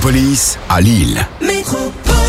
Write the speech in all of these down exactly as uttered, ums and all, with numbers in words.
Métropolis à Lille. Métropolis.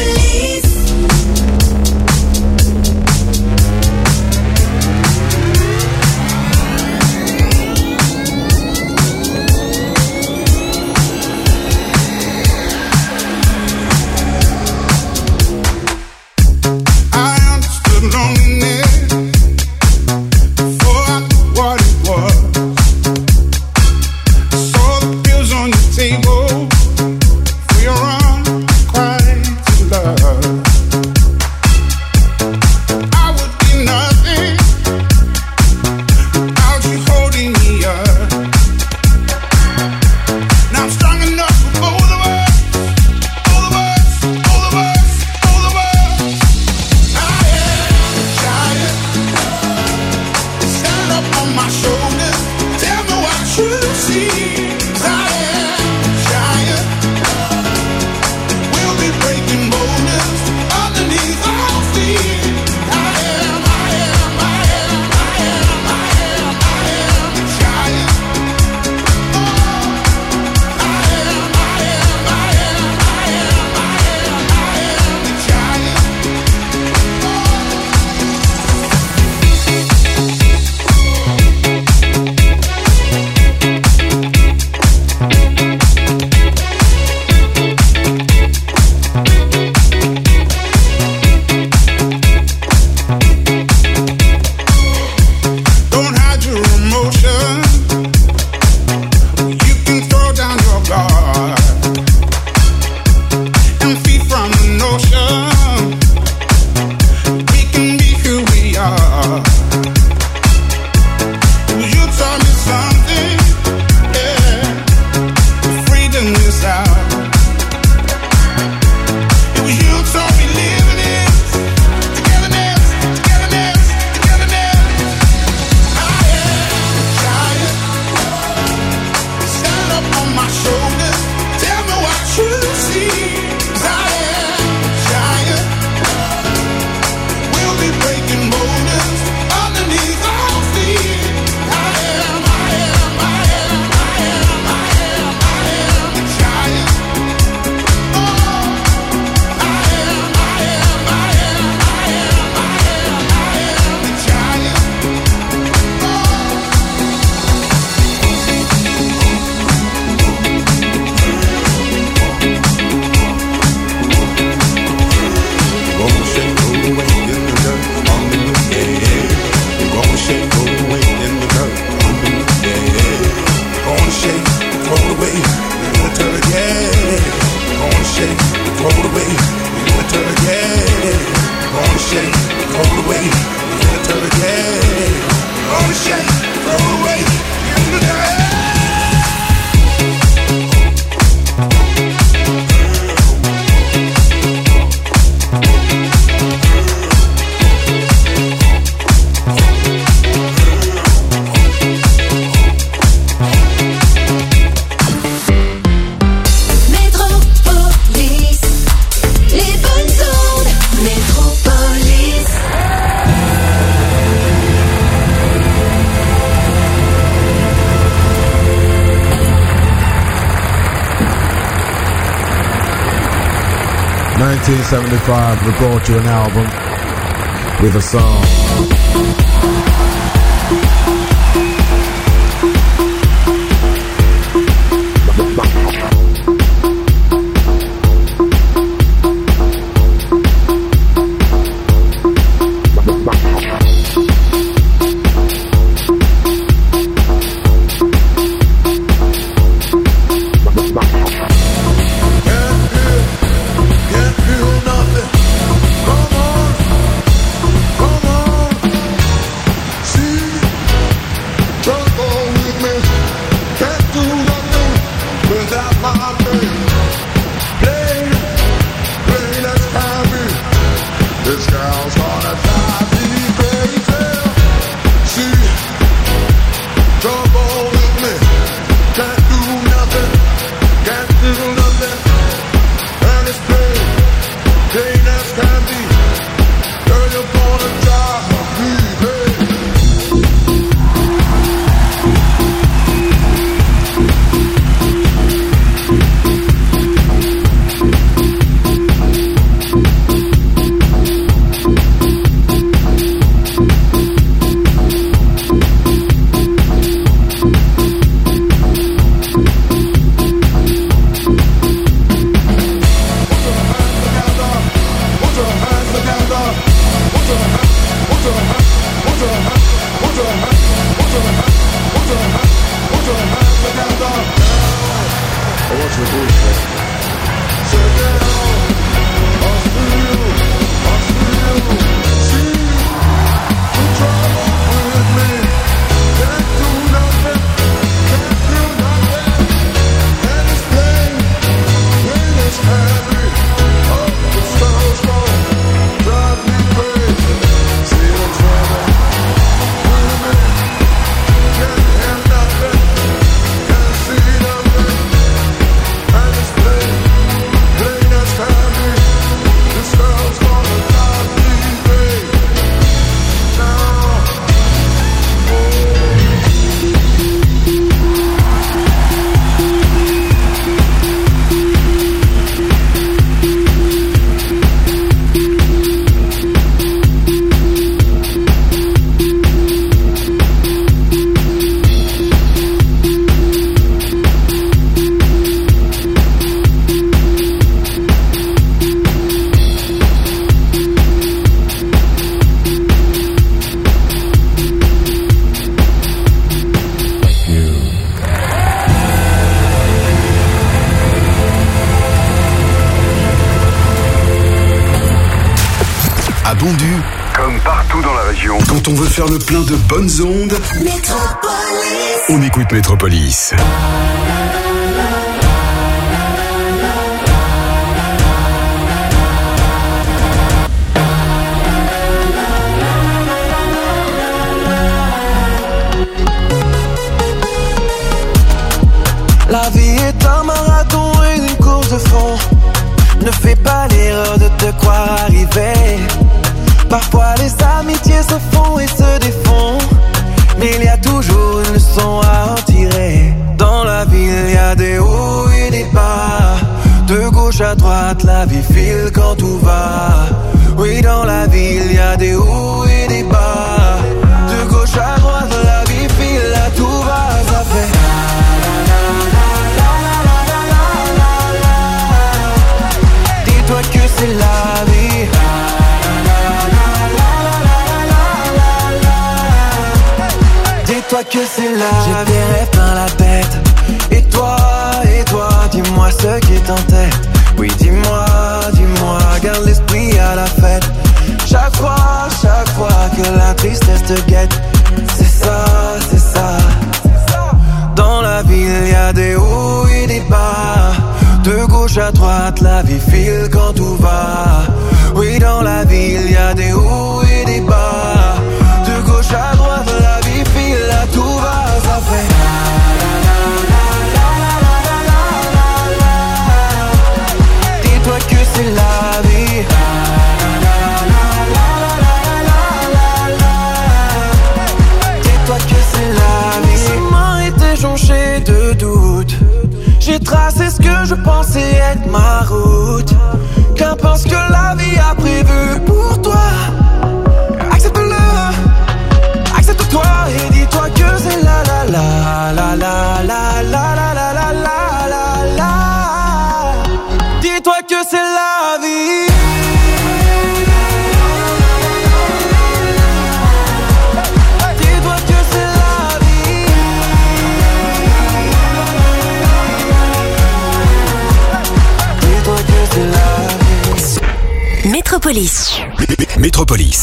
nineteen seventy-five, we brought you an album with a song. Comme partout dans la région, quand on veut faire le plein de bonnes ondes, Métropolis. On écoute Métropolis. La vie est un marathon et une course de fond. Ne fais pas l'erreur de te croire arrivé. Parfois les amitiés se font et se défont, mais il y a toujours une leçon à en tirer. Dans la vie il y a des hauts et des bas. De gauche à droite la vie file quand tout va. Oui, dans la vie il y a des hauts et des bas. De gauche à droite la vie file, là tout va, ça fait. Dis-toi que c'est la vie. Dis-toi que c'est là. J'ai des rêves plein la tête. Et toi, et toi, dis-moi ce qui t'entête. Oui, dis-moi, dis-moi, garde l'esprit à la fête. Chaque fois, chaque fois que la tristesse te guette. C'est ça, c'est ça. Dans la vie, il y a des hauts et des bas. De gauche à droite, la vie file quand tout va. Oui, dans la vie, il y a des hauts et des bas. De gauche à droite, la vie file, là tout va, ça fait. Dis-toi que c'est la vie. Dis-toi que c'est la vie. Mes chemins étaient jonchés de doutes. J'ai tracé ce que je pensais être ma route. Qu'importe ce que la vie a prévu pour toi. Accepte-le, accepte-toi et dis-toi que c'est la la la la la la la la la la la la. Dis-toi que c'est la vie. Dis-toi que c'est la vie. Dis-toi que c'est la vie. Métropolis. Métropolis.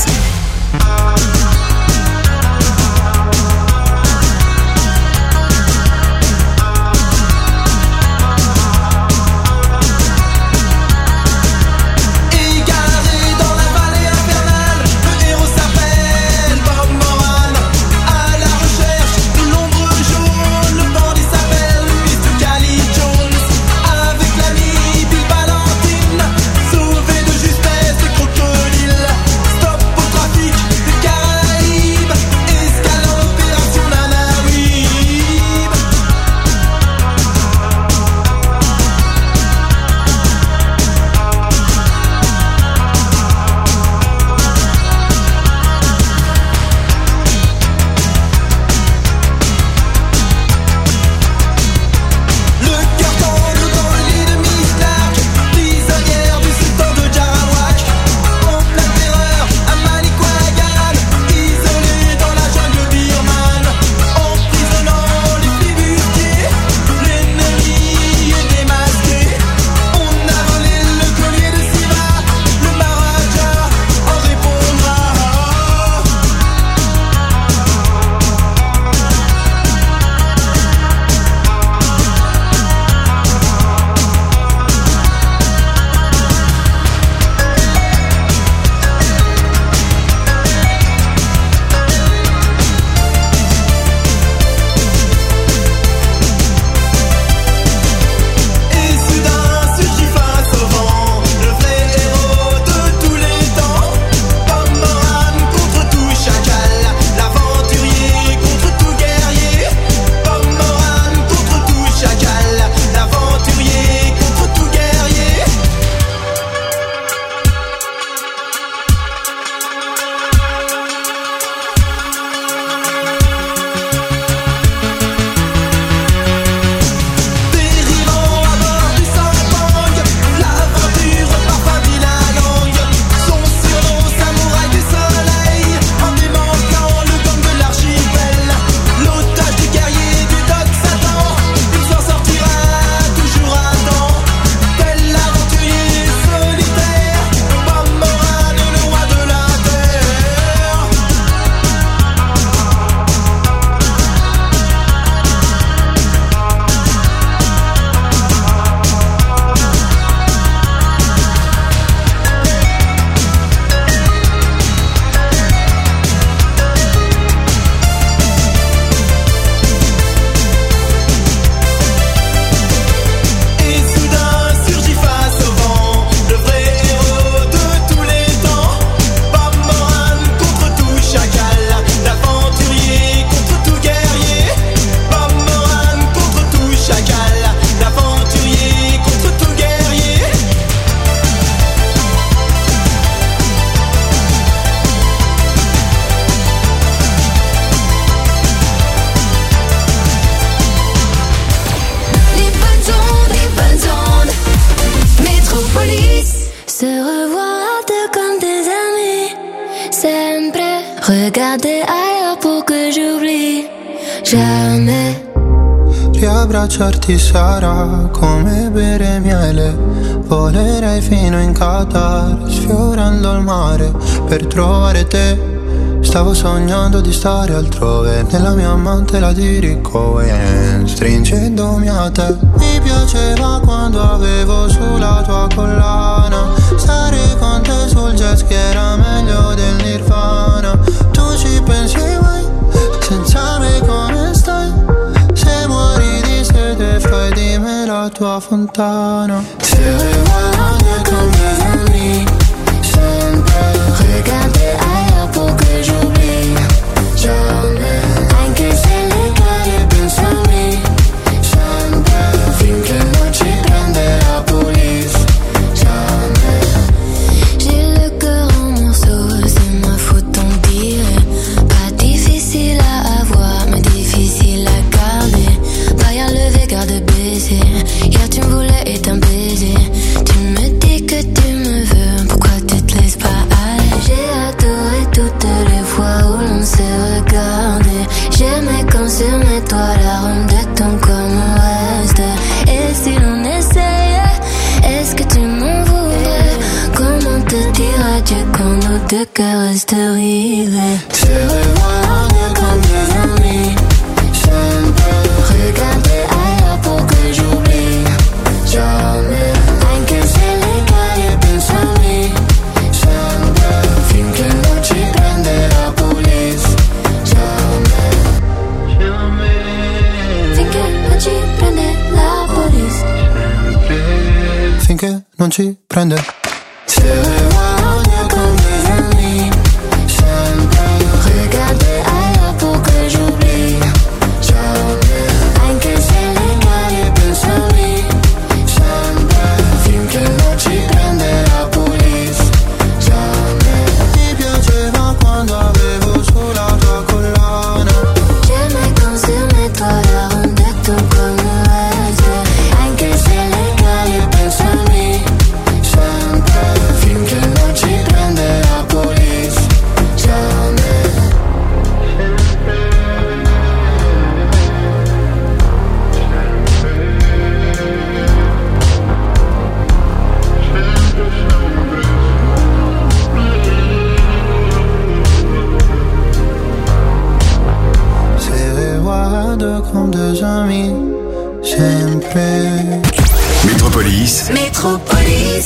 Stop au trafic des Caraïbes. Regarder ailleurs pour que j'oublie jamais. Riabbracciarti sarà come bere miele. Volerei fino in Qatar, sfiorando il mare per trovare te. Stavo sognando di stare altrove, nella mia mantela di Rick Owens, stringendomi a te. Mi piaceva quando avevo sulla tua collana, stare con te sul jet ski era meglio del Nirvana. Tu ci pensi mai, senza me come stai? Se muori di sete fai di me la tua fontana. Se vuoi con mes amis, sempre Regarder ailleurs pour que j'oublie jamais. anche se le cari pensa a me, sempre finché non ci prende la police. Jamais. J'ai le cœur en morceaux, c'est ma faute on dirait. Pas difficile à avoir, mais difficile à garder. Pas à lever, garde baiser. Hier tu me voulais et un baiser. Tu me dis que tu me veux, pourquoi tu te laisses pas aller? J'ai adoré toutes les fois où l'on s'est regardé. J'aimais quand sur mes toits l'arôme de ton corps me reste. Et si l'on essayait, est-ce que tu m'en voudrais? Comment te dire adieu quand nos deux cœurs restent rivés? Se revoir comme des amis, sempre Regarder ailleurs pour que j'oublie jamais. Anche se le cari pensa a me, sempre finché non ci prende la police. Jamais. Jamais. finché non ci prende la police. Finché non ci prende. Se vuoi con des amis, sempre Regarder ailleurs pour que j'oublie jamais. Anche se le cari pensa a me, sempre finché non ci prende la police. Jamais. Mi piaceva quando avevo sulla tua collana, J'aimais quand sur mes toits l'arôme de ton corps me reste. anche se le cari pensa a me, sempre finché non ci prende la police. Jamais. Se guardo con deux amis, sempre. Métropolis. Métropolis.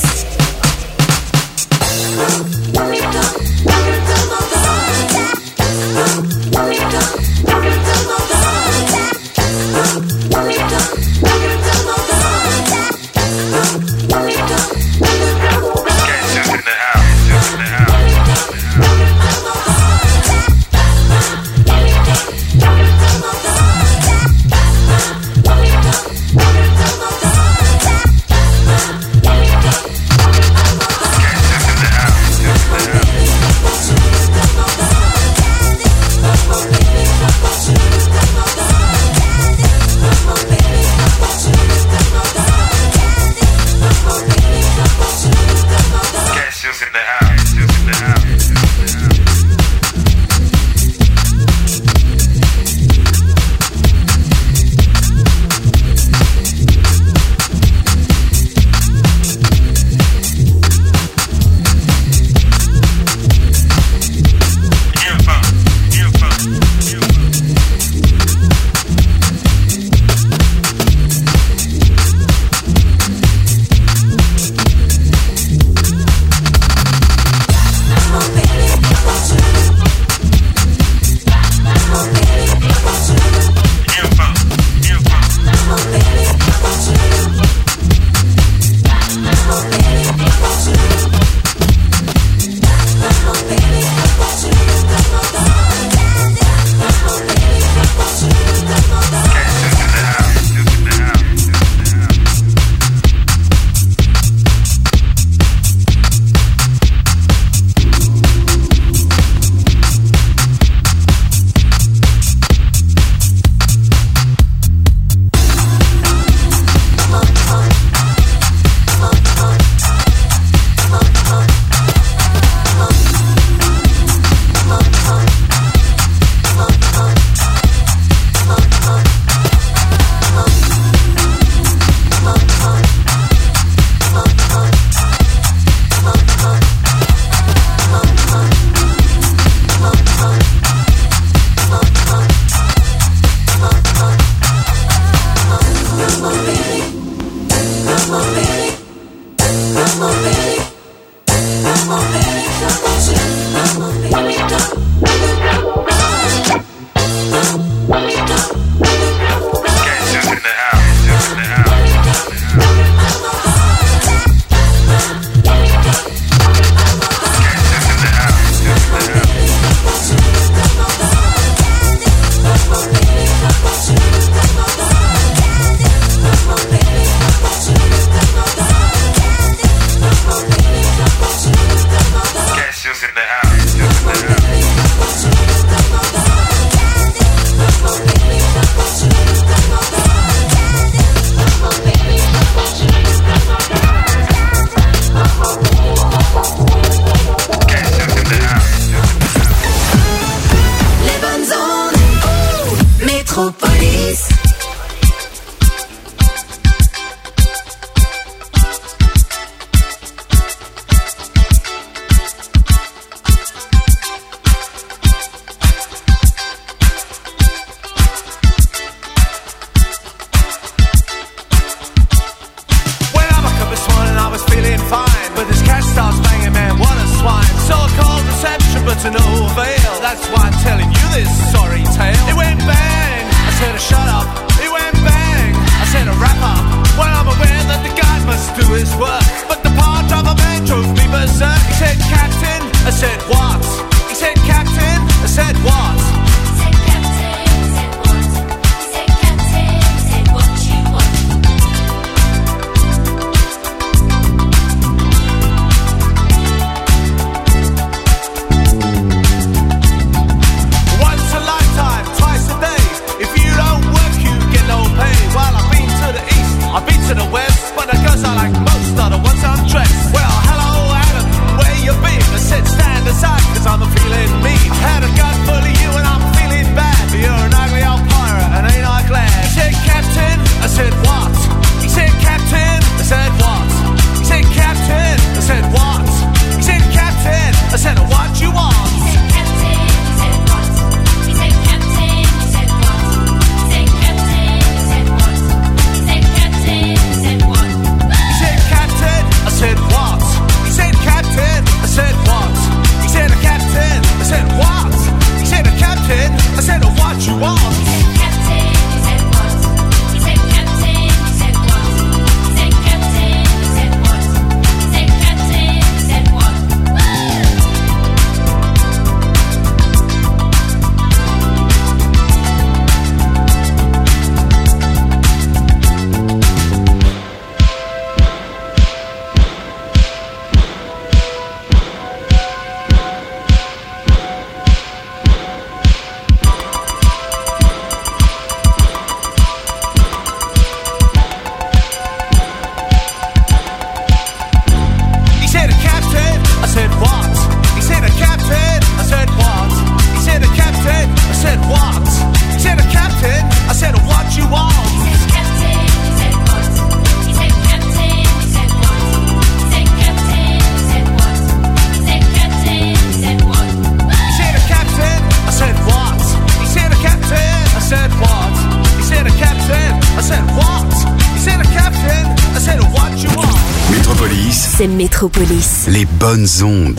C'est Métropolis. Les bonnes ondes.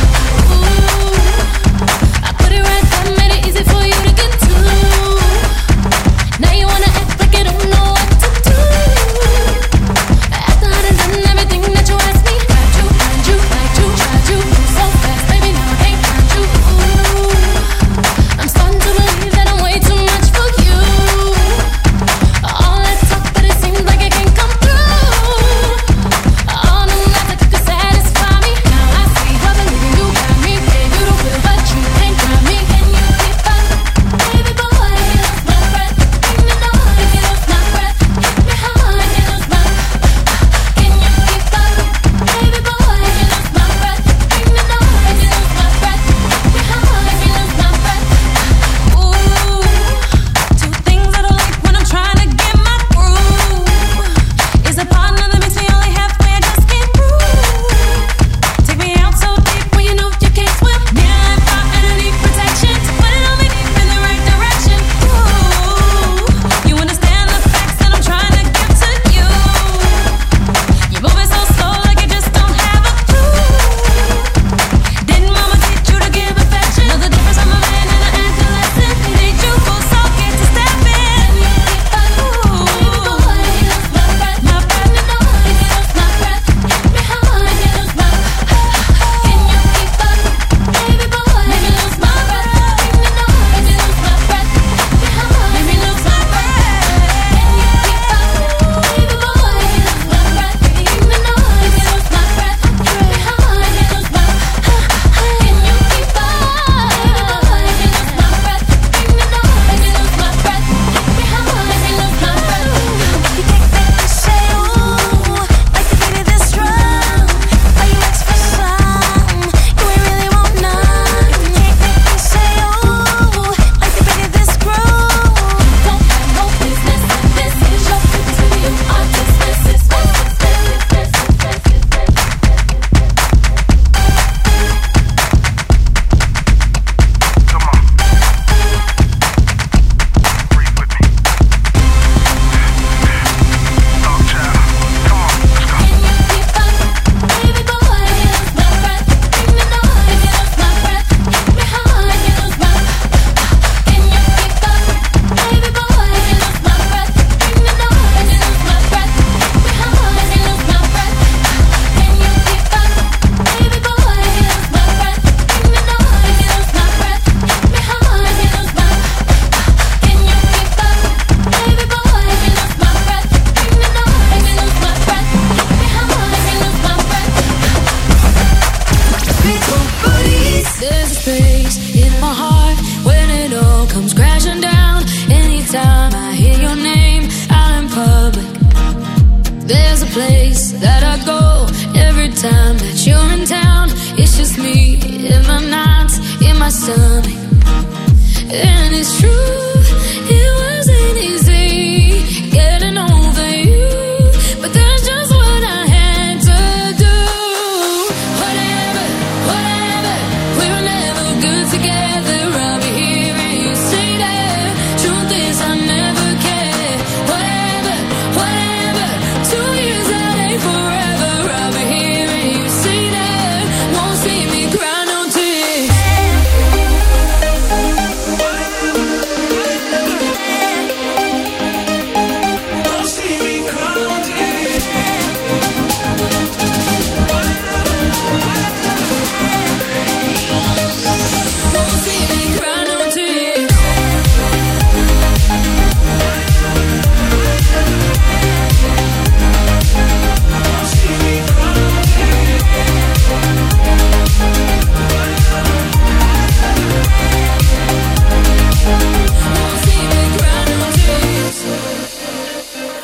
Easy for you to get to.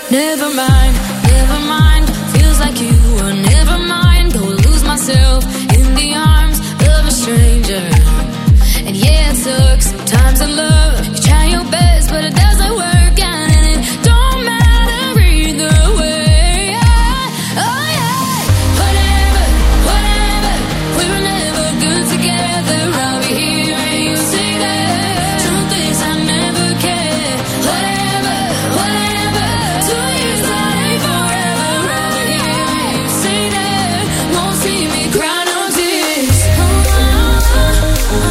Never mind, never mind. Feels like you were never mind. Go lose myself in the arms of a stranger. And yeah, it sucks sometimes in love. You try your best, but it doesn't work out, and it don't matter either way. Yeah. Oh yeah, whatever, whatever. We were never good together. I'll be here and you say that. Truth is, I never cared. Whatever, whatever. Two years that ain't forever. I'll be here and you say that. Won't see me cry no tears. Oh, oh, oh,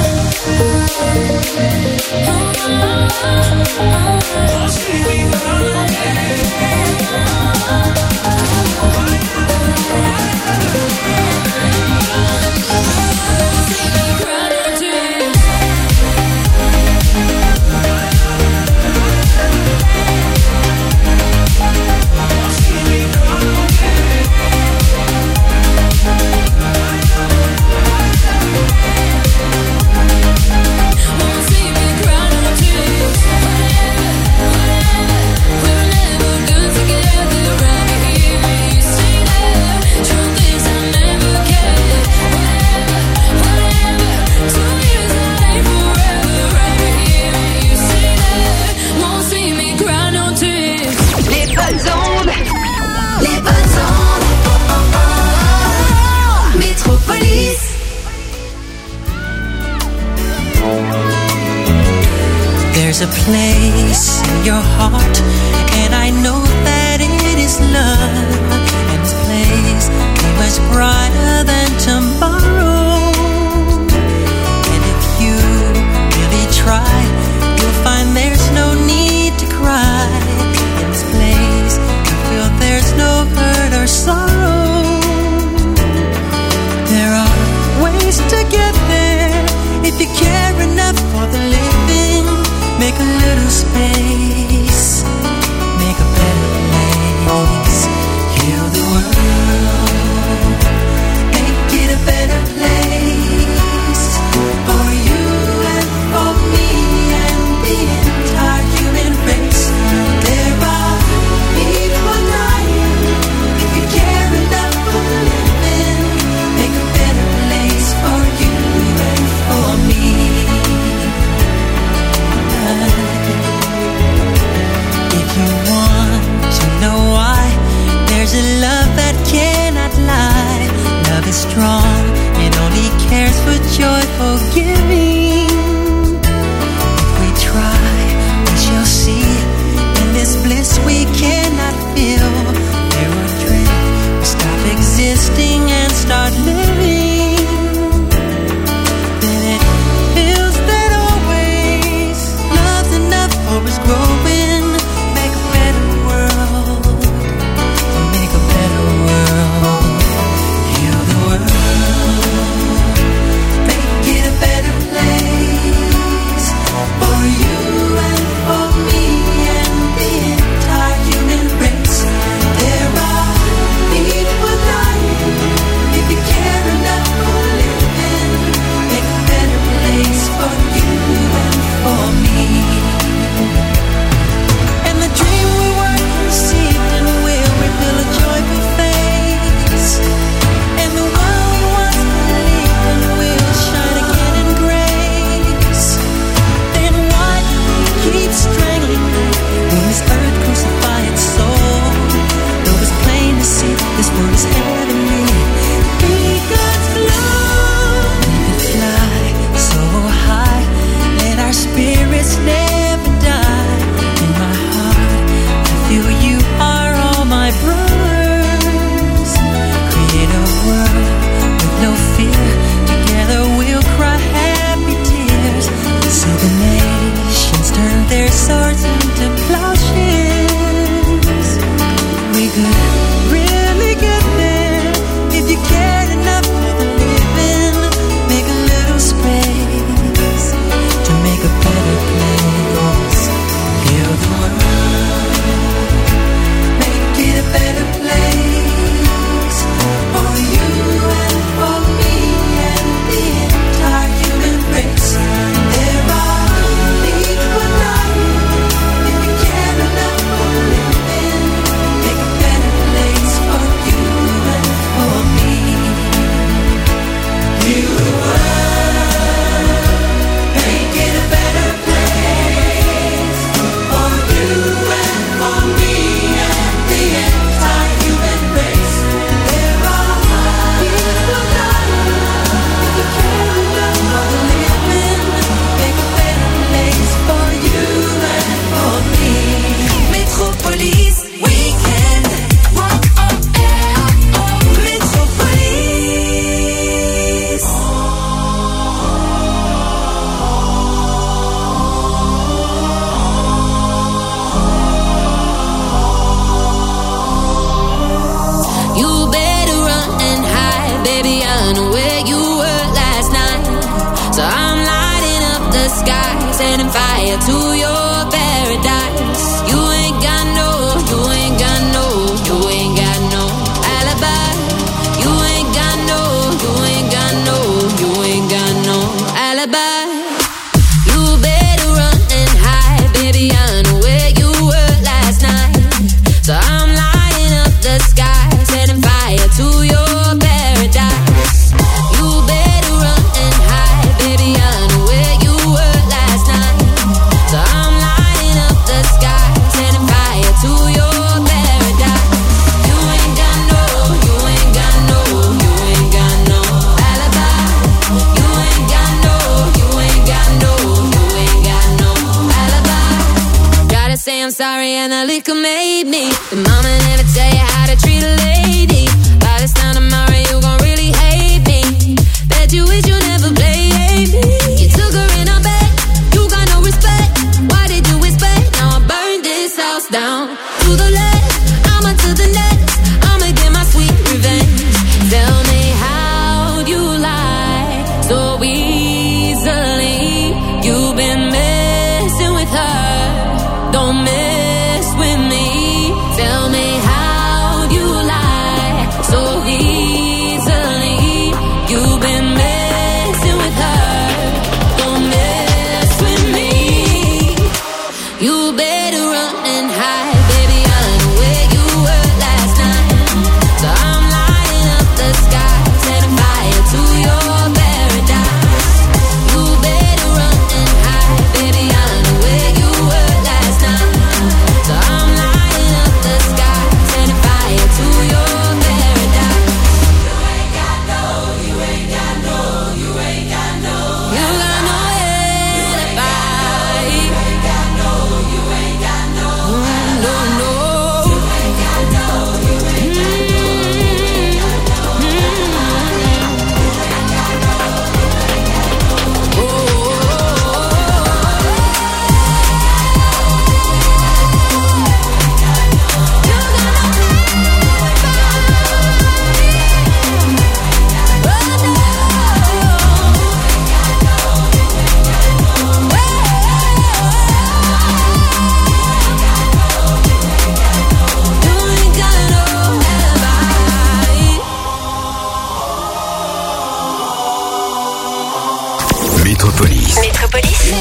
There's a place in your heart, and I know that it is love. And this place is much brighter than tomorrow. And if you really try, you'll find there's no need to cry. In this place, you feel there's no hurt or sorrow. There are ways to get there if you care enough for the living. Make a little space, make a better place. Heal the world, make it a better that liquor made me. The mama never tell you how to treat a lady. By this time tomorrow you gon' really hate me. Bet you wish you never played me. You took her in her bed, you got no respect. Why did you expect? Now I burned this house down. To the left, I'ma to the next. I'ma get my sweet revenge. Tell me how'd you lie so easily? You've been messing with her, don't mess with me. Tell me how'd you lie so easily? You've been messing with her, don't mess with me. You better run and hide, baby, I know where you were last night. So I'm lighting up the sky, setting fire to your paradise. You better run and hide, baby, I know where you were last night. So I'm lighting up the sky, setting fire to your paradise. You ain't got no, you ain't got no, you ain't got no, you got no alibi. You ain't got no, you ain't got no, no, no. You ain't got no, you ain't got no, you ain't got no. Métropolis. Métropolis.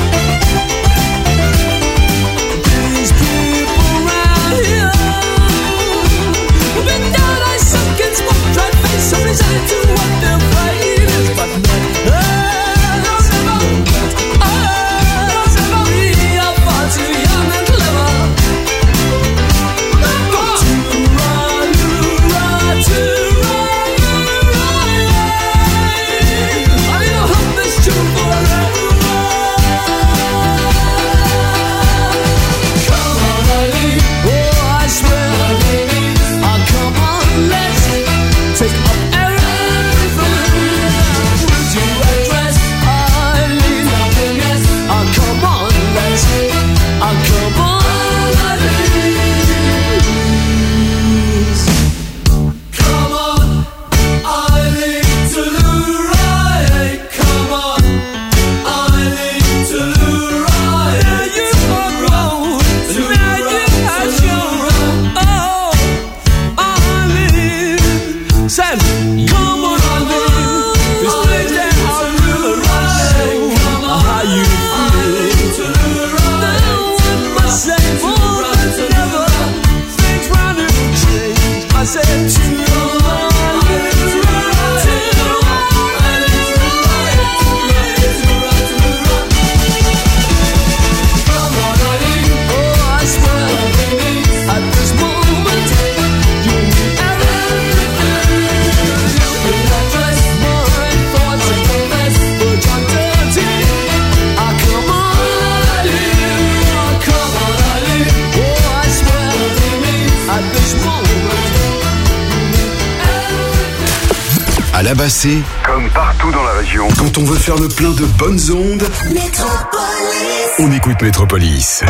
These people around here la Bassée, comme partout dans la région, quand on veut faire le plein de bonnes ondes, Métropolis, on écoute Métropolis.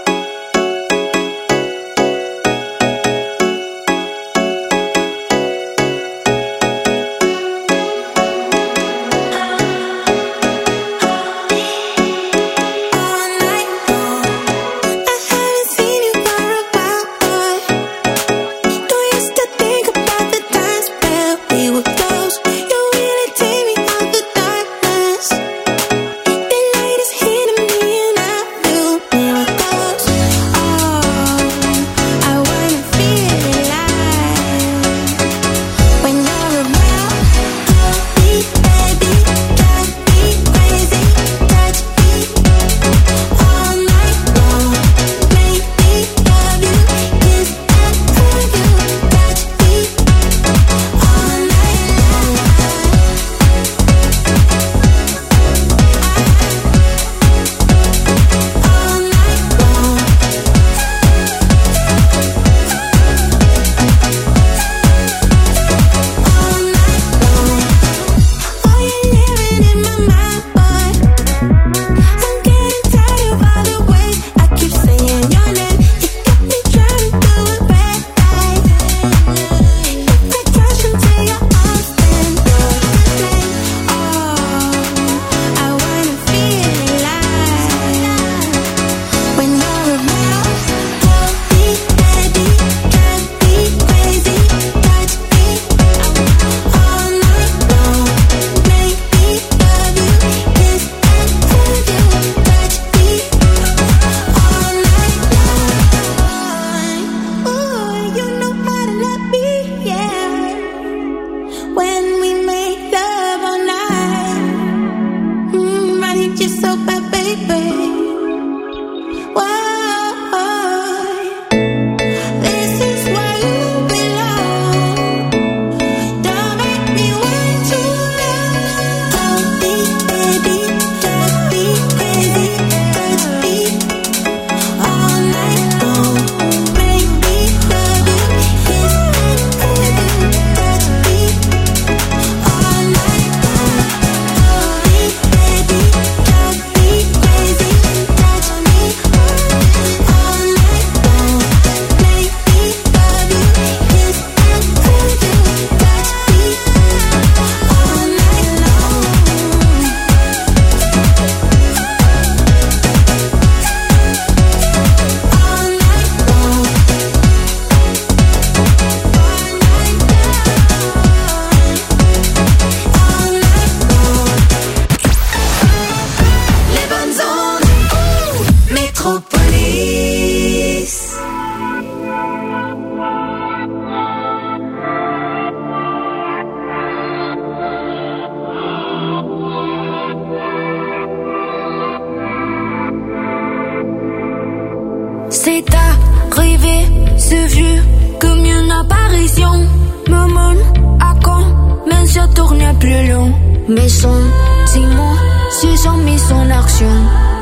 C'est arrivé, c'est vu comme une apparition. Moment à quand, mais je tournais plus long. Mes sentiments se sont mis en action.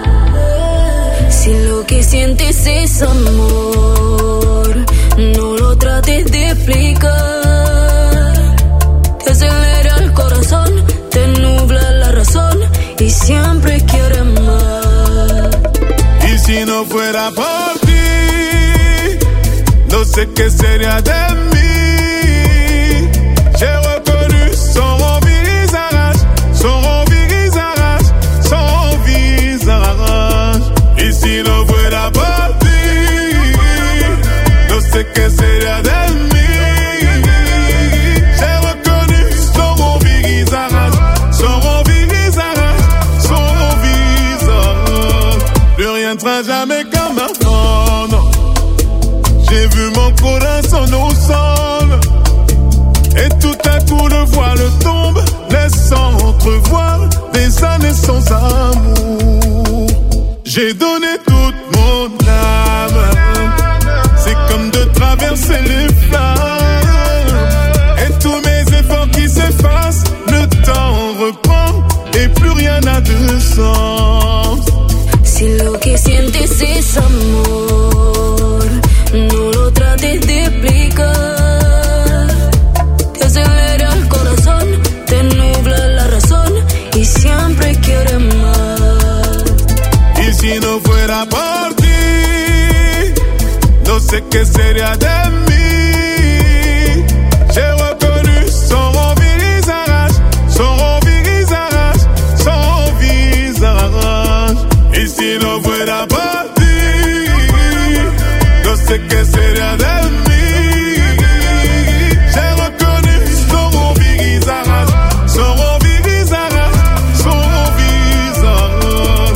Si lo que sientes es amor, no lo trates de explicar. Te acelera el corazón, te nubla la razón y siempre quieres más. Y si no fuera por ti, no sé qué sería de mí. J'ai reconnu son visage, son visage, son visage. Y si no fuera por ti, no sé qué sería de mí. J'ai reconnu son visage, son visage, son visage. Plus rien ne sera jamais comme avant, non. J'ai vu mon corazon au sol. Et tout à coup le voile tombe, laissant entrevoir des années sans amour. J'ai donné toute mon âme, c'est comme de traverser les flammes. Et tous mes efforts qui s'effacent, le temps reprend et plus rien n'a de sens. Si lo que sientes es amor, no lo trates de explicar. Te acelera el corazón, te sé que sería de mí. J'ai reconnu son visage, son visage, son visage. Y si no fuera por ti, no sé qué sería de mí. J'ai reconnu son visage, son visage, son visage.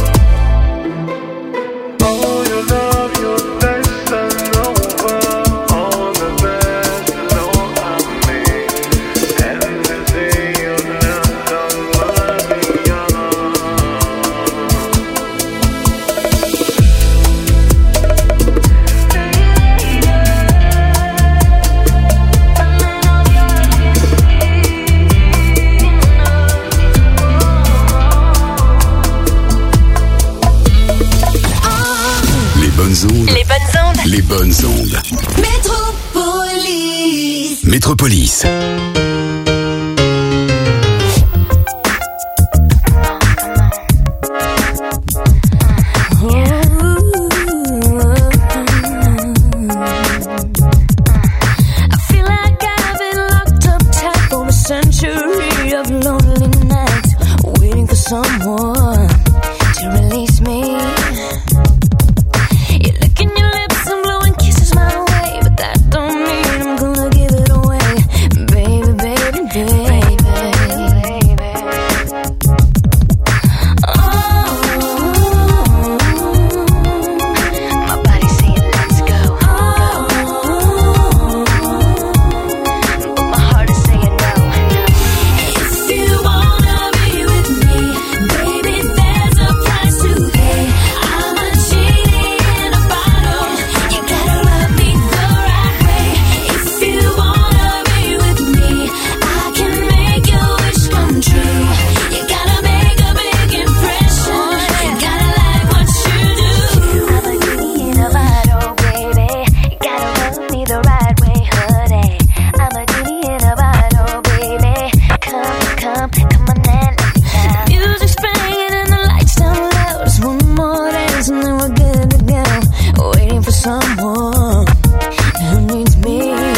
Oh, you love your best and over all the best on me. And the day you left on my beyond. Les bonnes ondes. Les bonnes ondes. Les bonnes ondes. Métropolis. Métropolis. I feel like I've been locked up tight for a century of lonely nights, waiting for someone to release me. You look in your lips and blowing kisses my way, but that don't mean I'm gonna give it away, baby, baby, baby, baby. Oh, my body's saying let's go. But my heart is saying no. If you wanna be with me, baby, there's a price to pay. I'm a genie in a bottle. You gotta love me the right way. If you wanna be with me, I can make your wish come true. You gotta make a big impression. You gotta like what you do. I'm a genie in a bottle, baby. You gotta love me the right way, honey. I'm a genie in a bottle, baby. Come, come, come on and let me out. Music's playing and the lights down low. Just one more dance and then we're good to go. Waiting for someone who needs me.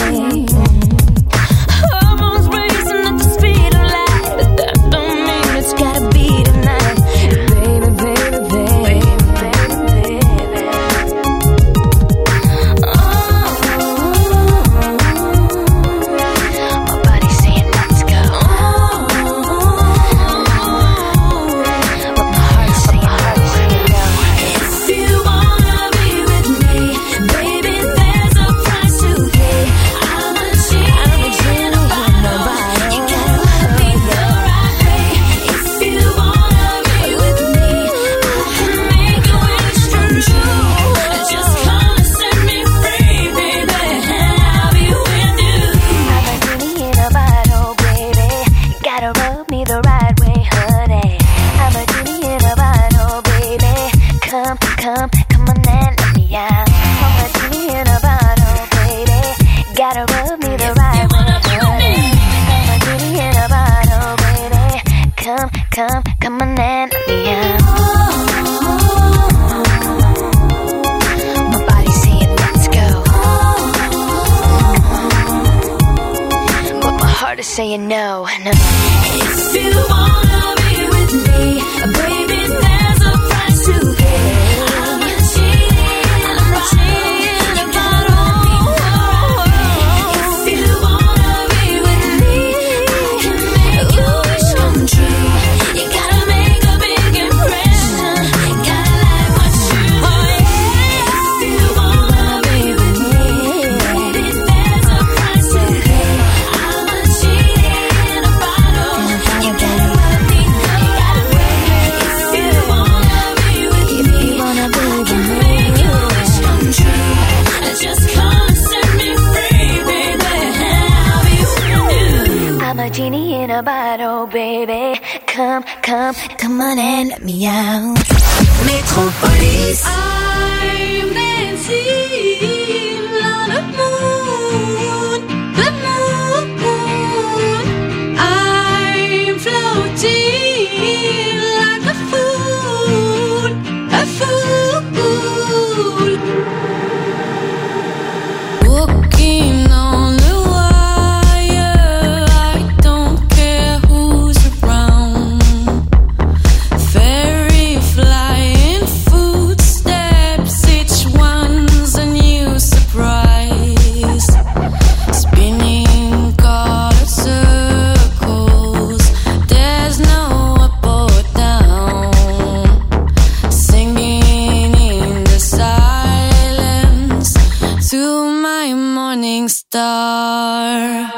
Hormones racing at the speed of light, but that don't mean it's gotta be tonight, baby, baby, baby, baby, baby. Oh, my body's saying let's go. But my heart's saying no. If you wanna be with me, baby, there's a price to pay. I'm a genie in a bottle. You gotta love me the right way. If you wanna be with me, I can make your wish come true. Just come and set me free, baby, and I'll be with you. I'm a genie in a bottle, baby. You gotta rub me the right way, honey. I'm a genie in a bottle, baby. Come, come, come on and let me out. I'm a genie in a bottle, baby. Gotta rub me the right way, honey. I'm a genie in a bottle, baby. Come, come, come on and let me out. My body's saying let's go, but my heart is saying no, no. If you wanna be with me, baby, there's a price to pay. I'm a genie, I'm a genie in a bottle. If you wanna be with me, I can make your wish come true. You gotta make a big impression. Gotta like what you do. If you wanna be with me, baby, there's a price to pay. I'm a genie in a bottle. You gotta love me the right way. If you wanna be with me, I can make your wish come true. Just come and set me free, baby, and I'll be with you. I'm a genie in a bottle, baby. Come, come, come on and let me out. Métropolis. I'm dancing on the moon, the moon. I'm floating like a fool. morning star.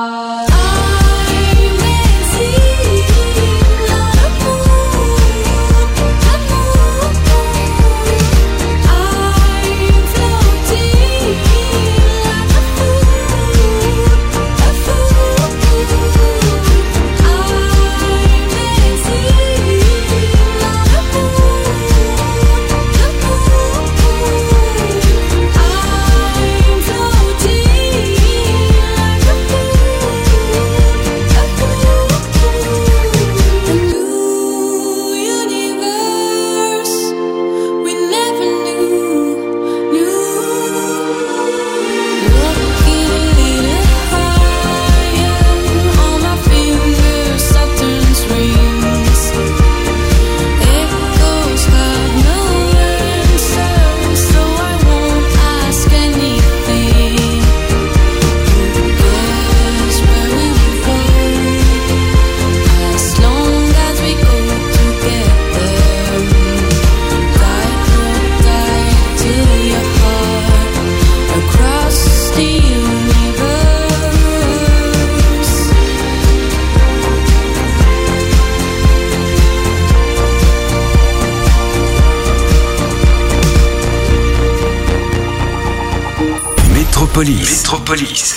Métropolis. Métropolis.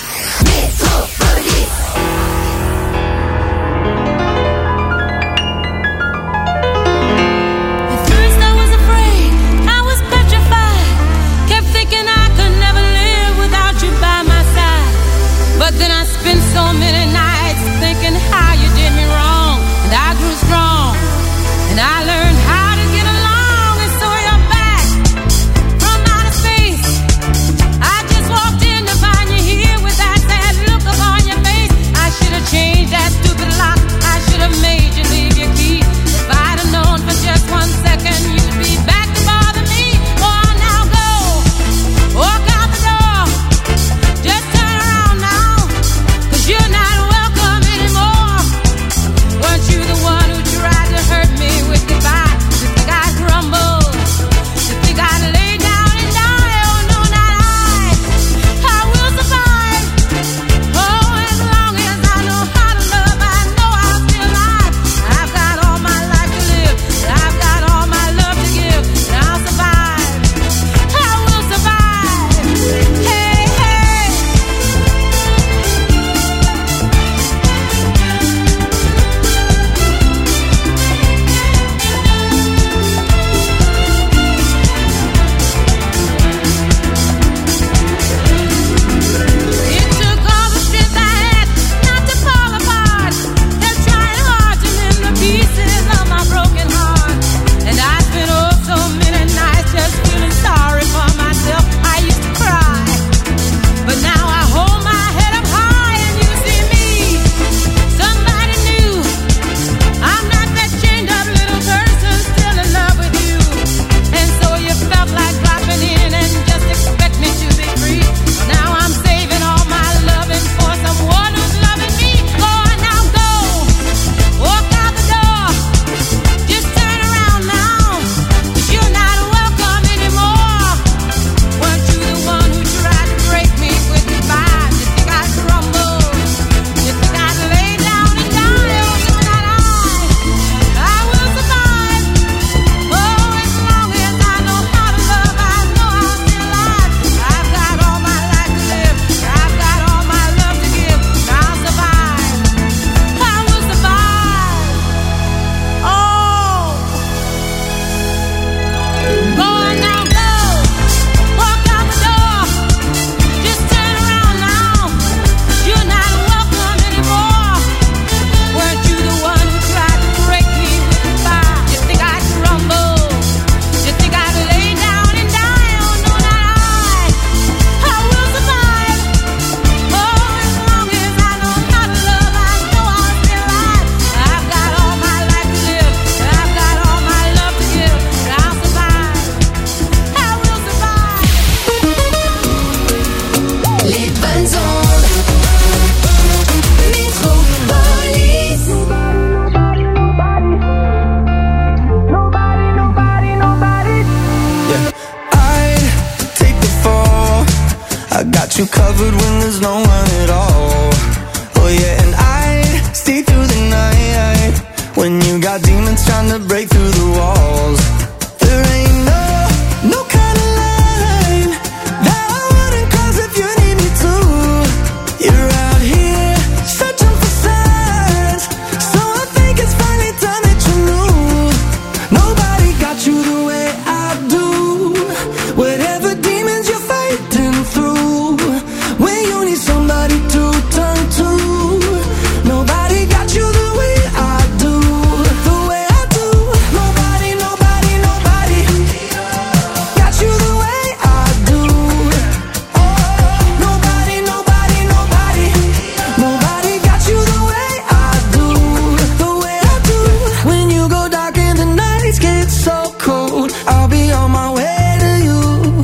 You covered covered when there's no one at all. Oh yeah, and I stay through the night when you got demons trying to break through the walls. There ain't no, no kind of line that I wouldn't cross if you need me to. You're out here searching for signs, so I think it's finally time that you knew. Nobody got you the way I do. Whatever demons you're fighting through, when you need somebody to turn to, nobody got you the way I do. The way I do. Nobody, nobody, nobody got you the way I do. Oh, nobody, nobody, nobody, nobody got you the way I do. The way I do. When you go dark and the nights get so cold, I'll be on my way to you.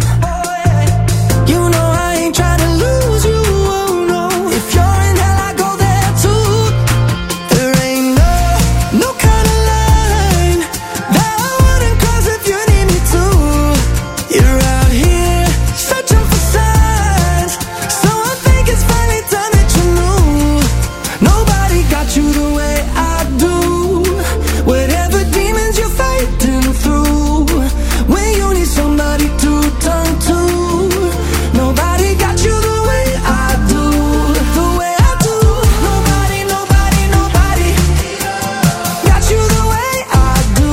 You know I ain't trying to lose you, oh no. If you're in hell, I go there too. There ain't no, no kind of line that I wouldn't cross if you need me to. You're out here searching for signs, so I think it's finally time that you knew. Nobody got you the way I do. Whatever demons you're fighting through, when you need somebody to turn to, nobody got you the way I do. The way I do. Nobody, nobody, nobody got you the way I do.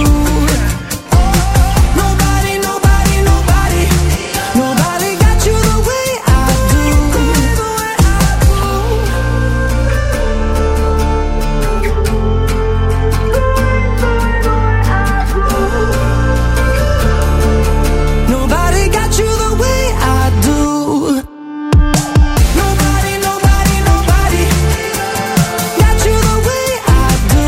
Nobody, nobody, nobody, nobody got you the way I do. The way Nobody got you the way I do. Nobody, nobody, nobody got you the way I do.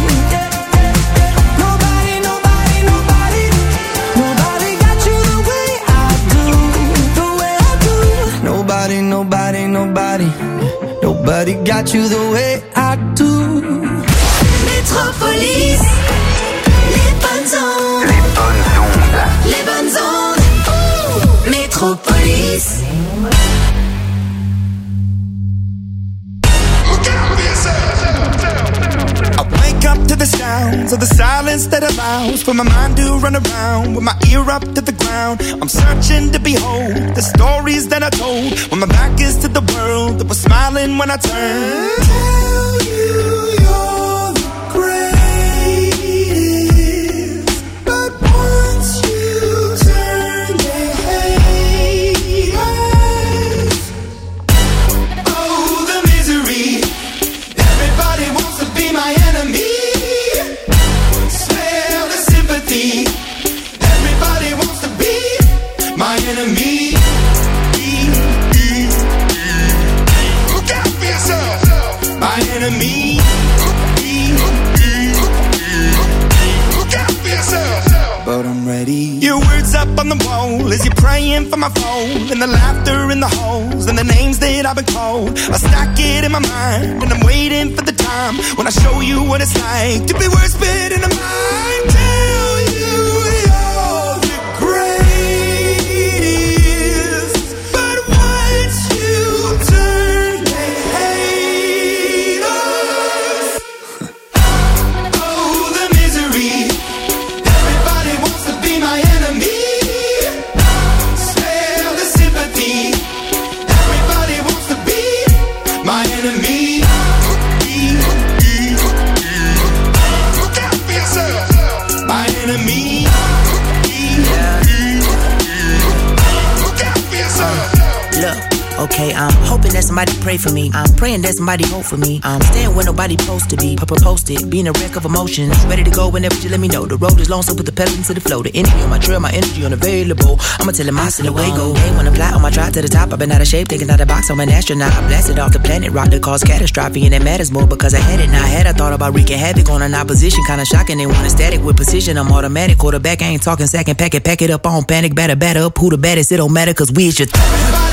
Nobody, nobody, nobody, nobody got you the way I do. The way I do. Nobody, nobody, nobody, nobody got you the way I do. Métropolis, les bonnes ondes. Les bonnes ondes. Les bonnes ondes. Métropolis. I wake up to the sounds of the silence that allows for my mind to run around with my ear up to the ground. I'm searching to behold the stories that I told when my back is to the world that was smiling when I turned. Tell you you're the greatest, but once you turn, they hate us. Oh, the misery. Everybody wants to be my enemy. Smell the sympathy. Everybody wants to be my enemy. Look out for yourself. My enemy. Look out for yourself. But I'm ready. Your words up on the wall as you're praying for my phone, and the laughter in the holes and the names that I've been called. I stack it in my mind and I'm waiting for the time when I show you what it's like to be worse fit in the mind. Tell you you're the greatest, but once you turn, they hate us. Oh, the misery. Everybody wants to be my enemy. Smell the sympathy. Everybody wants to be my enemy. Look out for yourself. My enemy. Look out for yourself. Look, okay, I'm hoping that somebody pray for me. I'm praying that somebody hope for me. I'm staying where nobody supposed to be. Papa posted, being a wreck of emotions. Ready to go whenever you let me know. The road is long, so put the pedal into the flow. The energy on my trail, my energy unavailable. I'ma tell him I still away go. Hey, when I fly on my drive to the top, I've been out of shape, thinking out of the box. I'm an astronaut. I blasted off the planet, rock that caused catastrophe, and it matters more because I had it. Now I had I thought about wreaking havoc on an opposition, kinda shocking. They want a static with precision. I'm automatic, quarterback. I ain't talking second, pack it, pack it up on panic, batter, batter up. Who the baddest? It don't matter, cause we is your.